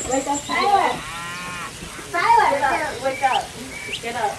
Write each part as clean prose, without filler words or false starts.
Wake up, Tyler. Tyler, get up. Wake up. Get up.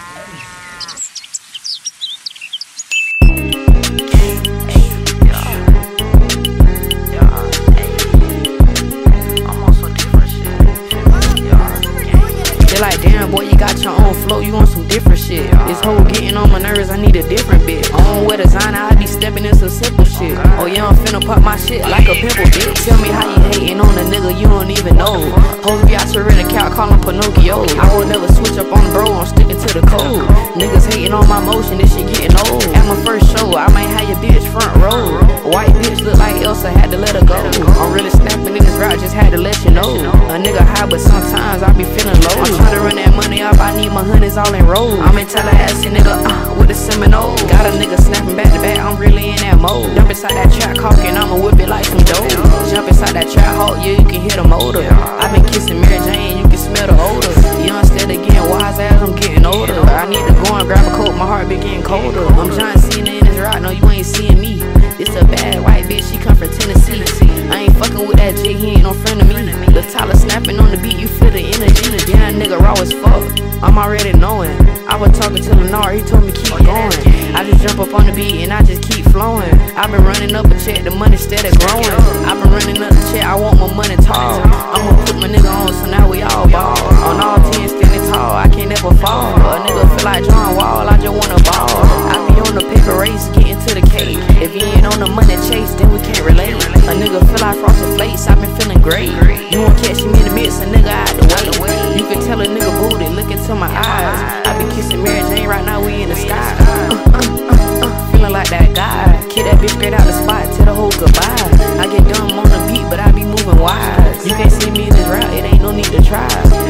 They like, damn, boy, you got your own flow, you on some different shit. This whole getting on my nerves, I need a different bit. I don't wear designer, I be stepping in some simple shit. Oh, yeah, I'm finna pop my shit like a pimple, bitch. Tell me how you hating on a nigga you don't even know. Hoes be out to rent a couch, call him Pinocchio. I will never switch up on the bro, I'm sticking to the code. Niggas hating on my motion, this shit getting old. At my first show, I might have your bitch front row. White bitch look like Elsa, had to let her go. I'm really snapping in this route, just had to let you know. A nigga high, but sometimes I be feeling low. I'm trying to run that money up, I need my honeys all in roll. I'm in Tallahassee, nigga, with the Seminole. Got a nigga snapping back to back, I'm really in that mode. Jump inside that trap hawking, I'ma whip it like some dope. Jump inside that trap hawk, yeah, you can hear the motor. I been kissing Mary Jane, you can smell the odor. Young instead of getting wise as I'm getting older. I need to go and grab a coat, my heart be getting colder. I'm John Cena in this rock, no, you ain't seeing me. This a bad white bitch, she come from Tennessee. I ain't fucking with that J, he ain't no friend of me. The Tyler snapping on the beat, you feel the energy. Yeah, that nigga raw as fuck, I'm already knowing. I was talking to Lennar, he told me keep going. I just jump up on the beat and I just keep flowing. I been running up a check, the money steady growing. I been running up the check, I want my money tall. I'ma put my nigga on, so now we all ball. On all 10 standing tall, I can't never fall. A nigga feel like John Wall, I just wanna ball. I be on the paper race, getting to the cake. If you ain't on the money chase, then we can't relate. A nigga feel like Frosted Flakes, I been feeling great. You won't catch me in the mix, a nigga out the way. You can tell a nigga booty, look into my eyes. I be kissing Mary Jane, right now we in the sky. Feeling like that guy. Kid that bitch straight out the spot, tell the whole goodbye. I get dumb on the beat, but I be moving wise. You can't see me in this route, it ain't no need to try.